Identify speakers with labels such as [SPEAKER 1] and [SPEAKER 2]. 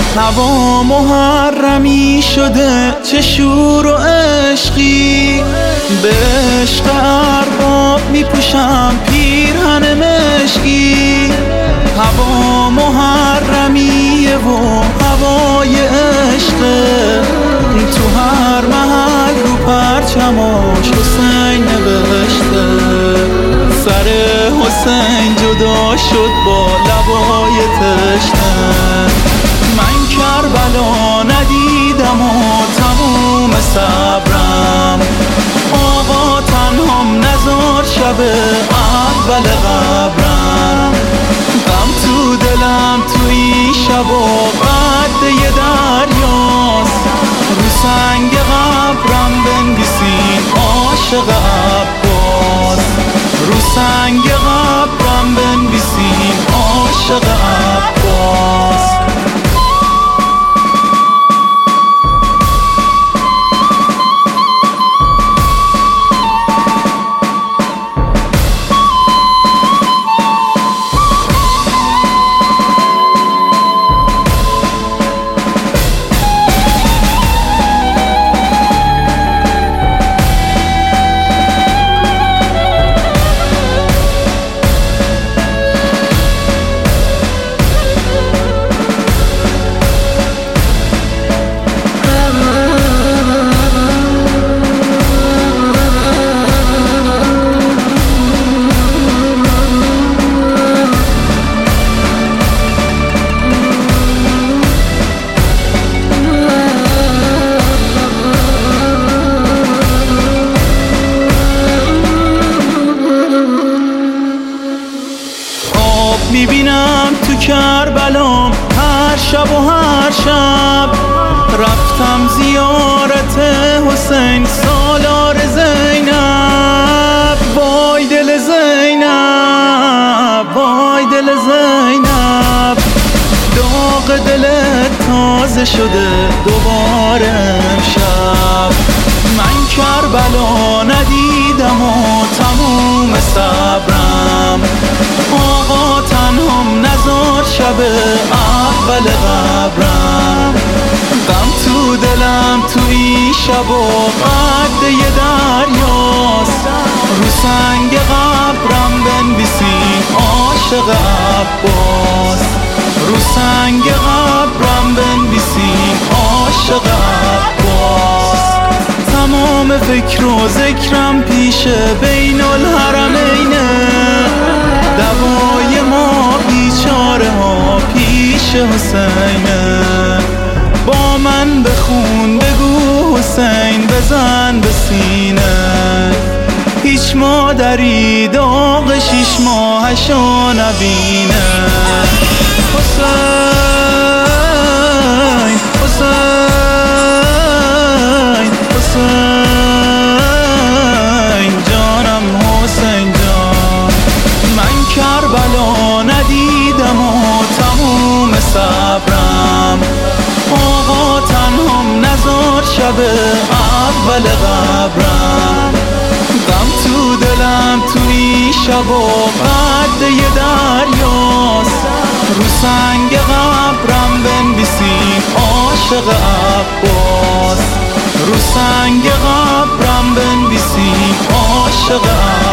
[SPEAKER 1] هوا محرمی شده، چه شور و عشقی، به عشق ارباب میپوشم پیرهن مشکی. هوا محرمیه و هوای عشقه، تو هر محل رو پرچماش حسین نوشته. سر حسین جدا شد با لبای تشنه، من کربلا ندیدم و تموم صبرم. آقا تنهام نزار شب اول قبرم، غم تو دلم تو این شب و قد یه دریاست. رو سنگ قبرم بنویسین عاشق عباس، رو سنگ قبرم بنویسین عاشق عباس. میبینم تو کربلام هر شب و هر شب، رفتم زیارت حسین سالار زینب. وای دل زینب، وای دل زینب، داغ دلت تازه شده دوباره امشب. من کربلا ندیدم و تموم صبرم. آقا تنهام نزار شب اول قبرم، غم تو دلم تو این شب و قد یه دریاست. رو سنگ قبرم بنویسین عاشق عباس، رو سنگ قبرم بنویسین عاشق عباس. تمام فکر و ذکرم پیش بین الحرمینه، دوای ما بیچاره ها پیش حسینه. با من بخون بگو حسین بزن به سینه، هیچ مادری داغ 6 ماهشو نبینه. حسین حسین حسین جانم، حسین جان. من کربلا ندیدم و تموم صبرم. آقا تنهام نزار شب اول قبرم، غم تو دلم تو این شب و قد یه دریاست. رو سنگ قبرم بنویسین عاشق عباس، رو سنگ قبرم بنویسین عاشق عباس.